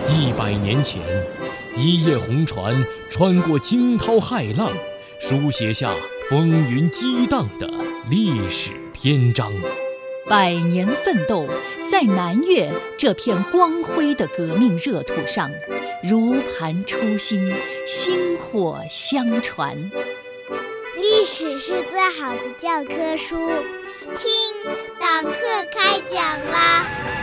100年前，一叶红船穿过惊涛骇浪，书写下风云激荡的历史篇章。 100年奋斗，在南岳这片光辉的革命热土上，如盘初心，薪火相传。 历史是最好的教科书，听党课开讲啦！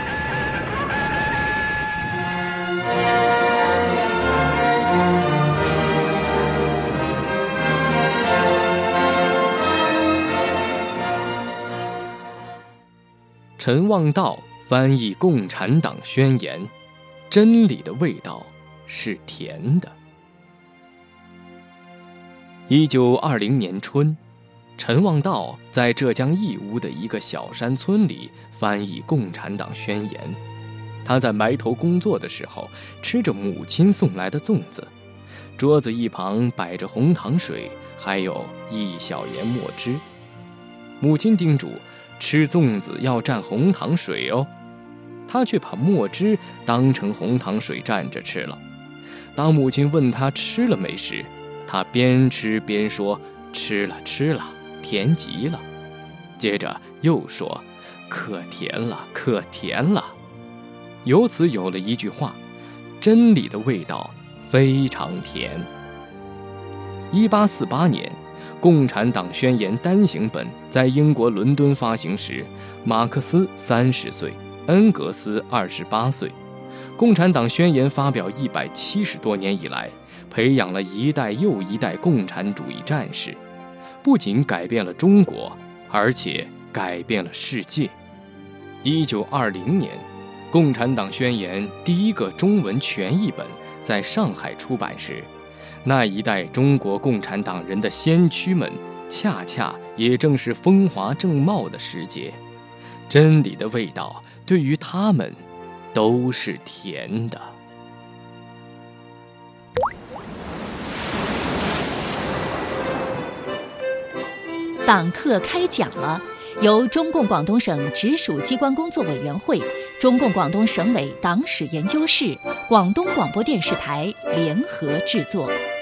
陈望道翻译《共产党宣言》，真理的味道是甜的。1920年春，陈望道在浙江义乌的一个小山村里翻译《共产党宣言》。他在埋头工作的时候，吃着母亲送来的粽子，桌子一旁摆着红糖水，还有一小盐墨汁。母亲叮嘱，吃粽子要蘸红糖水哦，他却把墨汁当成红糖水蘸着吃了。当母亲问他吃了没时，他边吃边说：“吃了吃了，甜极了。”接着又说：“可甜了，可甜了。”由此有了一句话：真理的味道非常甜。1848年，《共产党宣言》单行本在英国伦敦发行时，马克思30岁，恩格斯28岁。共产党宣言发表170多年以来，培养了一代又一代共产主义战士，不仅改变了中国，而且改变了世界。1920年，《共产党宣言》第一个中文全译本在上海出版时，那一代中国共产党人的先驱们，恰恰也正是风华正茂的时节。真理的味道对于他们都是甜的。 党课开讲了，由中共广东省直属机关工作委员会、中共广东省委党史研究室、广东广播电视台联合制作。